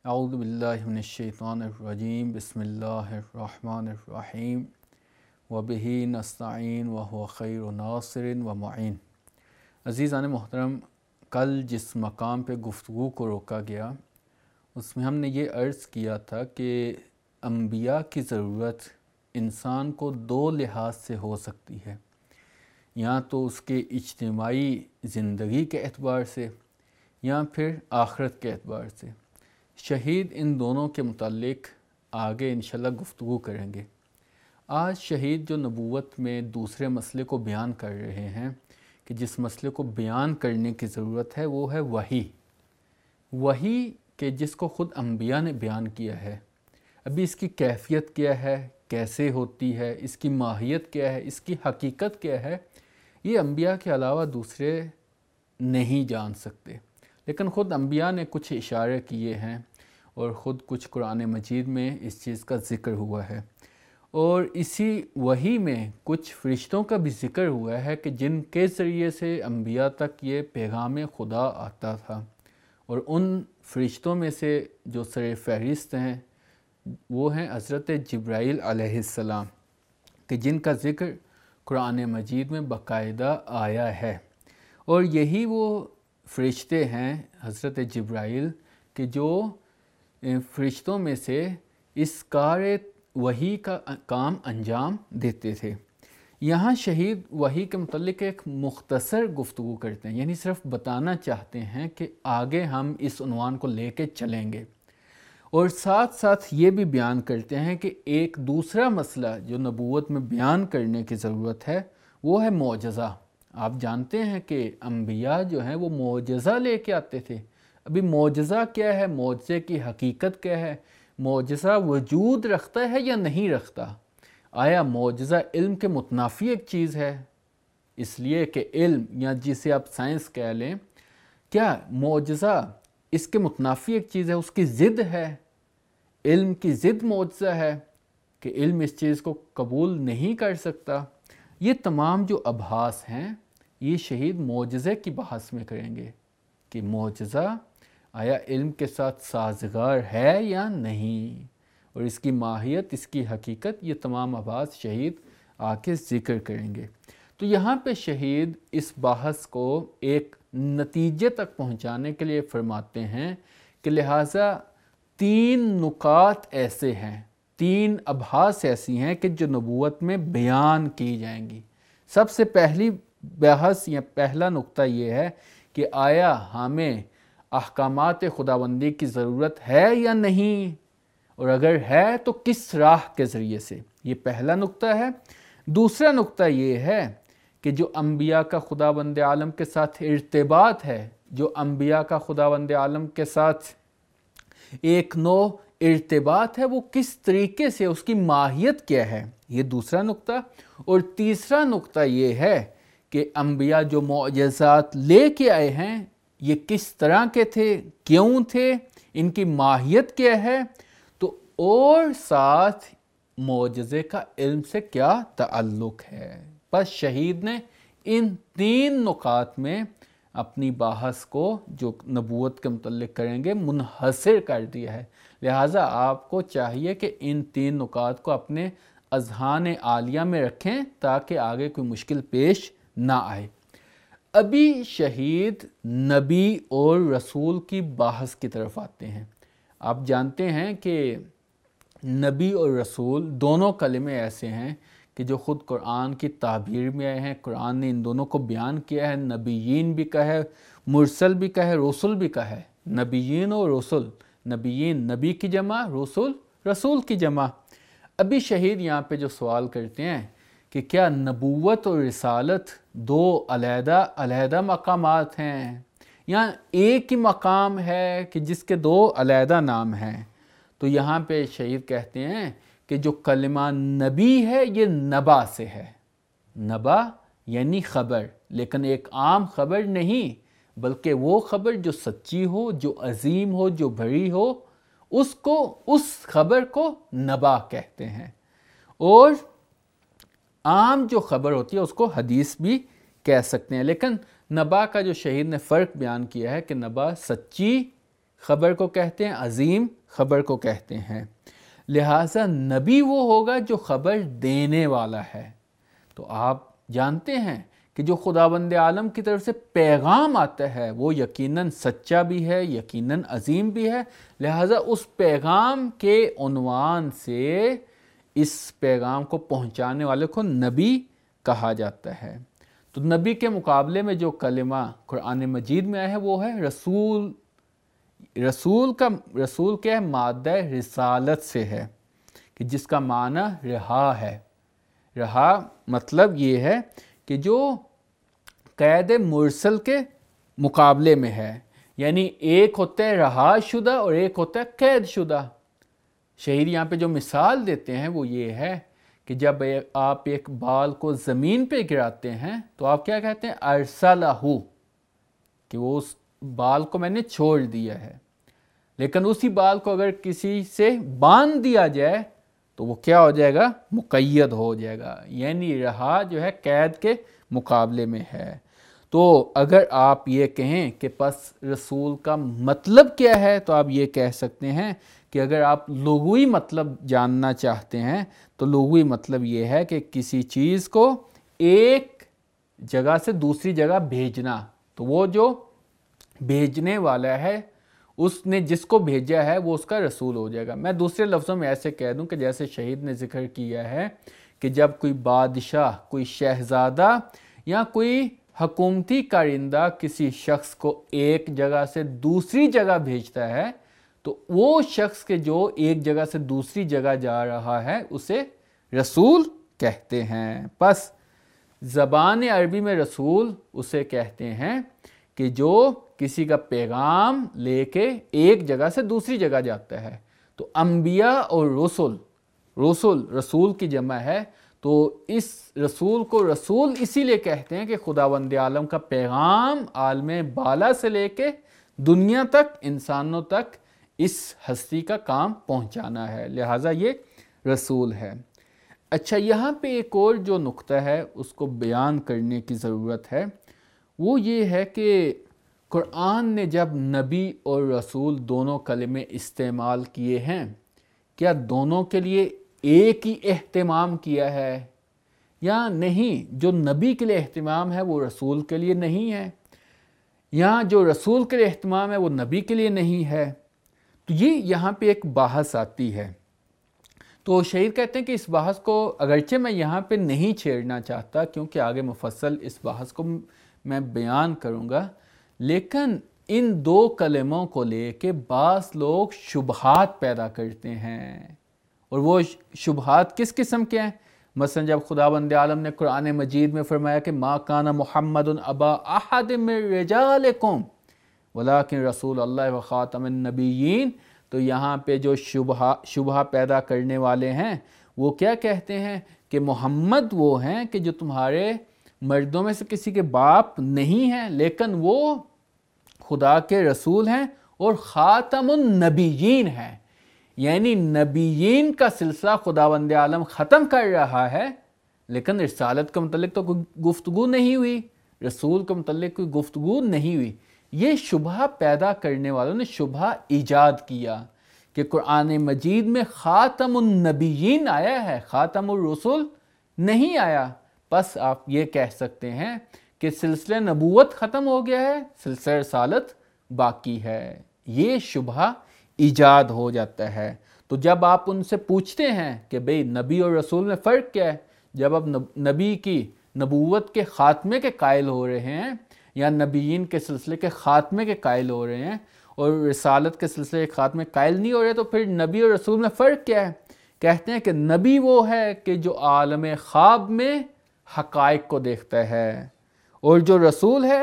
اعوذ باللہ من الشیطان الرجیم بسم اللہ الرحمن الرحیم وبہ نستعین وہو خیر ناصر و معین۔ عزیزان محترم، کل جس مقام پہ گفتگو کو روکا گیا اس میں ہم نے یہ عرض کیا تھا کہ انبیاء کی ضرورت انسان کو دو لحاظ سے ہو سکتی ہے، یا تو اس کے اجتماعی زندگی کے اعتبار سے یا پھر آخرت کے اعتبار سے۔ شہید ان دونوں کے متعلق آگے انشاءاللہ گفتگو کریں گے۔ آج شہید جو نبوت میں دوسرے مسئلے کو بیان کر رہے ہیں کہ جس مسئلے کو بیان کرنے کی ضرورت ہے وہ ہے وحی کہ جس کو خود انبیاء نے بیان کیا ہے۔ ابھی اس کی کیفیت کیا ہے، کیسے ہوتی ہے، اس کی ماہیت کیا ہے، اس کی حقیقت کیا ہے، یہ انبیاء کے علاوہ دوسرے نہیں جان سکتے، لیکن خود انبیاء نے کچھ اشارے کیے ہیں اور خود کچھ قرآن مجید میں اس چیز کا ذکر ہوا ہے، اور اسی وحی میں کچھ فرشتوں کا بھی ذکر ہوا ہے کہ جن کے ذریعے سے انبیاء تک یہ پیغام خدا آتا تھا، اور ان فرشتوں میں سے جو سر فہرست ہیں وہ ہیں حضرت جبرائیل علیہ السلام، کہ جن کا ذکر قرآن مجید میں باقاعدہ آیا ہے، اور یہی وہ فرشتے ہیں حضرت جبرائیل کہ جو فرشتوں میں سے اس کار وحی کا کام انجام دیتے تھے۔ یہاں شہید وحی کے متعلق ایک مختصر گفتگو کرتے ہیں، یعنی صرف بتانا چاہتے ہیں کہ آگے ہم اس عنوان کو لے کے چلیں گے، اور ساتھ ساتھ یہ بھی بیان کرتے ہیں کہ ایک دوسرا مسئلہ جو نبوت میں بیان کرنے کی ضرورت ہے وہ ہے معجزہ۔ آپ جانتے ہیں کہ انبیاء جو ہیں وہ معجزہ لے کے آتے تھے۔ ابھی معجزہ کیا ہے، معجزے کی حقیقت کیا ہے، معجزہ وجود رکھتا ہے یا نہیں رکھتا؟ آیا معجزہ علم کے متنافی ایک چیز ہے؟ اس لیے کہ علم یا جسے آپ سائنس کہہ لیں، کیا معجزہ اس کے متنافی ایک چیز ہے، اس کی ضد ہے؟ علم کی ضد معجزہ ہے کہ علم اس چیز کو قبول نہیں کر سکتا؟ یہ تمام جو ابحاث ہیں یہ شہید معجزے کی بحث میں کریں گے کہ معجزہ آیا علم کے ساتھ سازگار ہے یا نہیں، اور اس کی ماہیت، اس کی حقیقت، یہ تمام ابحاث شہید آ کے ذکر کریں گے۔ تو یہاں پہ شہید اس بحث کو ایک نتیجے تک پہنچانے کے لیے فرماتے ہیں کہ لہٰذا 3 نکات ایسے ہیں، 3 ابحاث ایسی ہیں کہ جو نبوت میں بیان کی جائیں گی۔ سب سے پہلی بحث یا پہلا نقطہ یہ ہے کہ آیا ہمیں احکامات خداوندی کی ضرورت ہے یا نہیں، اور اگر ہے تو کس راہ کے ذریعے سے؟ یہ پہلا نقطہ ہے۔ دوسرا نقطہ یہ ہے کہ جو انبیاء کا خداوند عالم کے ساتھ ارتباط ہے، جو انبیاء کا خداوند عالم کے ساتھ ایک نوع ارتباط ہے، وہ کس طریقے سے، اس کی ماہیت کیا ہے، یہ دوسرا نقطہ۔ اور تیسرا نقطہ یہ ہے کہ انبیاء جو معجزات لے کے آئے ہیں یہ کس طرح کے تھے، کیوں تھے، ان کی ماہیت کیا ہے، تو اور ساتھ معجزے کا علم سے کیا تعلق ہے۔ بس شہید نے ان 3 نکات میں اپنی بحث کو جو نبوت کے متعلق کریں گے منحصر کر دیا ہے، لہٰذا آپ کو چاہیے کہ ان 3 نکات کو اپنے اذہان عالیہ میں رکھیں تاکہ آگے کوئی مشکل پیش نہ آئے۔ ابھی شہید نبی اور رسول کی بحث کی طرف آتے ہیں۔ آپ جانتے ہیں کہ نبی اور رسول دونوں کلمے ایسے ہیں کہ جو خود قرآن کی تعبیر میں آئے ہیں، قرآن نے ان دونوں کو بیان کیا ہے۔ نبیین بھی کہا ہے، مرسل بھی کہا ہے، رسول بھی کہا ہے۔ نبیین اور رسول، نبیین نبی کی جمع، رسول رسول کی جمع۔ ابھی شہید یہاں پہ جو سوال کرتے ہیں کہ کیا نبوت اور رسالت 2 علیحدہ علیحدہ مقامات ہیں یا ایک ہی مقام ہے کہ جس کے 2 علیحدہ نام ہیں؟ تو یہاں پہ شہید کہتے ہیں کہ جو کلمہ نبی ہے یہ نبا سے ہے۔ نبا یعنی خبر، لیکن ایک عام خبر نہیں، بلکہ وہ خبر جو سچی ہو، جو عظیم ہو، جو بڑی ہو، اس خبر کو نبا کہتے ہیں۔ اور عام جو خبر ہوتی ہے اس کو حدیث بھی کہہ سکتے ہیں، لیکن نبا کا جو شہید نے فرق بیان کیا ہے کہ نبا سچی خبر کو کہتے ہیں، عظیم خبر کو کہتے ہیں۔ لہٰذا نبی وہ ہوگا جو خبر دینے والا ہے۔ تو آپ جانتے ہیں کہ جو خداوند عالم کی طرف سے پیغام آتا ہے وہ یقیناً سچا بھی ہے، یقیناً عظیم بھی ہے، لہٰذا اس پیغام کے عنوان سے اس پیغام کو پہنچانے والے کو نبی کہا جاتا ہے۔ تو نبی کے مقابلے میں جو کلمہ قرآن مجید میں آیا ہے وہ ہے رسول۔ رسول کیا ہے؟ مادہ رسالت سے ہے کہ جس کا معنی رہا ہے۔ رہا مطلب یہ ہے کہ جو قید مرسل کے مقابلے میں ہے، یعنی ایک ہوتا ہے رہا شدہ اور ایک ہوتا ہے قید شدہ۔ شہید یہاں پہ جو مثال دیتے ہیں وہ یہ ہے کہ جب آپ ایک بال کو زمین پہ گراتے ہیں تو آپ کیا کہتے ہیں؟ ارسلہ، کہ وہ اس بال کو میں نے چھوڑ دیا ہے۔ لیکن اسی بال کو اگر کسی سے باندھ دیا جائے تو وہ کیا ہو جائے گا؟ مقید ہو جائے گا، یعنی رہا جو ہے قید کے مقابلے میں ہے۔ تو اگر آپ یہ کہیں کہ پس رسول کا مطلب کیا ہے تو آپ یہ کہہ سکتے ہیں کہ اگر آپ لغوی مطلب جاننا چاہتے ہیں تو لغوی مطلب یہ ہے کہ کسی چیز کو ایک جگہ سے دوسری جگہ بھیجنا، تو وہ جو بھیجنے والا ہے اس نے جس کو بھیجا ہے وہ اس کا رسول ہو جائے گا۔ میں دوسرے لفظوں میں ایسے کہہ دوں کہ جیسے شہید نے ذکر کیا ہے کہ جب کوئی بادشاہ، کوئی شہزادہ یا کوئی حکومتی کارندہ کسی شخص کو ایک جگہ سے دوسری جگہ بھیجتا ہے تو وہ شخص کے جو ایک جگہ سے دوسری جگہ جا رہا ہے اسے رسول کہتے ہیں۔ پس زبان عربی میں رسول اسے کہتے ہیں کہ جو کسی کا پیغام لے کے ایک جگہ سے دوسری جگہ جاتا ہے۔ تو انبیاء اور رسول کی جمع ہے، تو اس رسول کو رسول اسی لیے کہتے ہیں کہ خداوند عالم کا پیغام عالم بالا سے لے کے دنیا تک، انسانوں تک اس ہستی کا کام پہنچانا ہے، لہٰذا یہ رسول ہے۔ اچھا، یہاں پہ ایک اور جو نقطہ ہے اس کو بیان کرنے کی ضرورت ہے، وہ یہ ہے کہ قرآن نے جب نبی اور رسول دونوں کلمے استعمال کیے ہیں، کیا دونوں کے لیے ایک ہی اہتمام کیا ہے یا نہیں؟ جو نبی کے لیے اہتمام ہے وہ رسول کے لیے نہیں ہے، یا جو رسول کے لیے اہتمام ہے وہ نبی کے لیے نہیں ہے؟ تو یہ یہاں پہ ایک بحث آتی ہے۔ تو شہید کہتے ہیں کہ اس بحث کو اگرچہ میں یہاں پہ نہیں چھیڑنا چاہتا کیونکہ آگے مفصل اس بحث کو میں بیان کروں گا، لیکن ان دو کلموں کو لے کے بعض لوگ شبہات پیدا کرتے ہیں، اور وہ شبہات کس قسم کے ہیں؟ مثلا جب خداوند عالم نے قرآن مجید میں فرمایا کہ ما کان محمد ابا احد من رجالکم ولیکن رسول اللہ و خاتم النبیین، تو یہاں پہ جو شبہ پیدا کرنے والے ہیں وہ کیا کہتے ہیں کہ محمد وہ ہیں کہ جو تمہارے مردوں میں سے کسی کے باپ نہیں ہیں، لیکن وہ خدا کے رسول ہیں اور خاتم النبیین ہیں، یعنی نبیین کا سلسلہ خداوند عالم ختم کر رہا ہے، لیکن رسالت کے متعلق تو کوئی گفتگو نہیں ہوئی، رسول کے متعلق کوئی گفتگو نہیں ہوئی۔ یہ شبہ پیدا کرنے والوں نے شبہ ایجاد کیا کہ قرآن مجید میں خاتم النبیین آیا ہے، خاتم الرسل نہیں آیا۔ پس آپ یہ کہہ سکتے ہیں کہ سلسلہ نبوت ختم ہو گیا ہے، سلسلہ رسالت باقی ہے۔ یہ شبہ ایجاد ہو جاتا ہے۔ تو جب آپ ان سے پوچھتے ہیں کہ بھئی نبی اور رسول میں فرق کیا ہے، جب آپ نبی کی نبوت کے خاتمے کے قائل ہو رہے ہیں یا نبیین کے سلسلے کے خاتمے کے قائل ہو رہے ہیں اور رسالت کے سلسلے کے خاتمے قائل نہیں ہو رہے، تو پھر نبی اور رسول میں فرق کیا ہے؟ کہتے ہیں کہ نبی وہ ہے کہ جو عالم خواب میں حقائق کو دیکھتا ہے، اور جو رسول ہے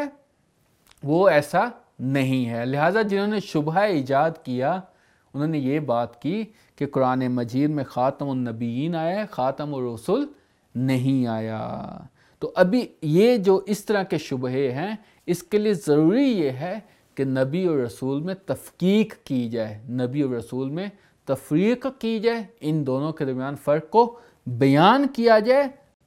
وہ ایسا نہیں ہے۔ لہٰذا جنہوں نے شبہ ایجاد کیا انہوں نے یہ بات کی کہ قرآن مجید میں خاتم النبیین آیا ہے، خاتم الرسل نہیں آیا۔ تو ابھی یہ جو اس طرح کے شبہے ہیں، اس کے لیے ضروری یہ ہے کہ نبی اور رسول میں تفکیک کی جائے، نبی اور رسول میں تفریق کی جائے، ان دونوں کے درمیان فرق کو بیان کیا جائے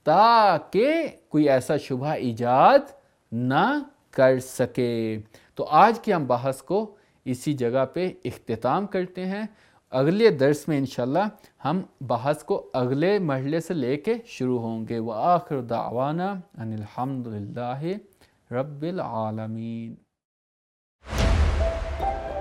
تاکہ کوئی ایسا شبہ ایجاد نہ کر سکے۔ تو آج کی ہم بحث کو اسی جگہ پہ اختتام کرتے ہیں۔ اگلے درس میں انشاءاللہ ہم بحث کو اگلے مرحلے سے لے کے شروع ہوں گے۔ وآخر دعوانا ان الحمد للہ رب العالمین۔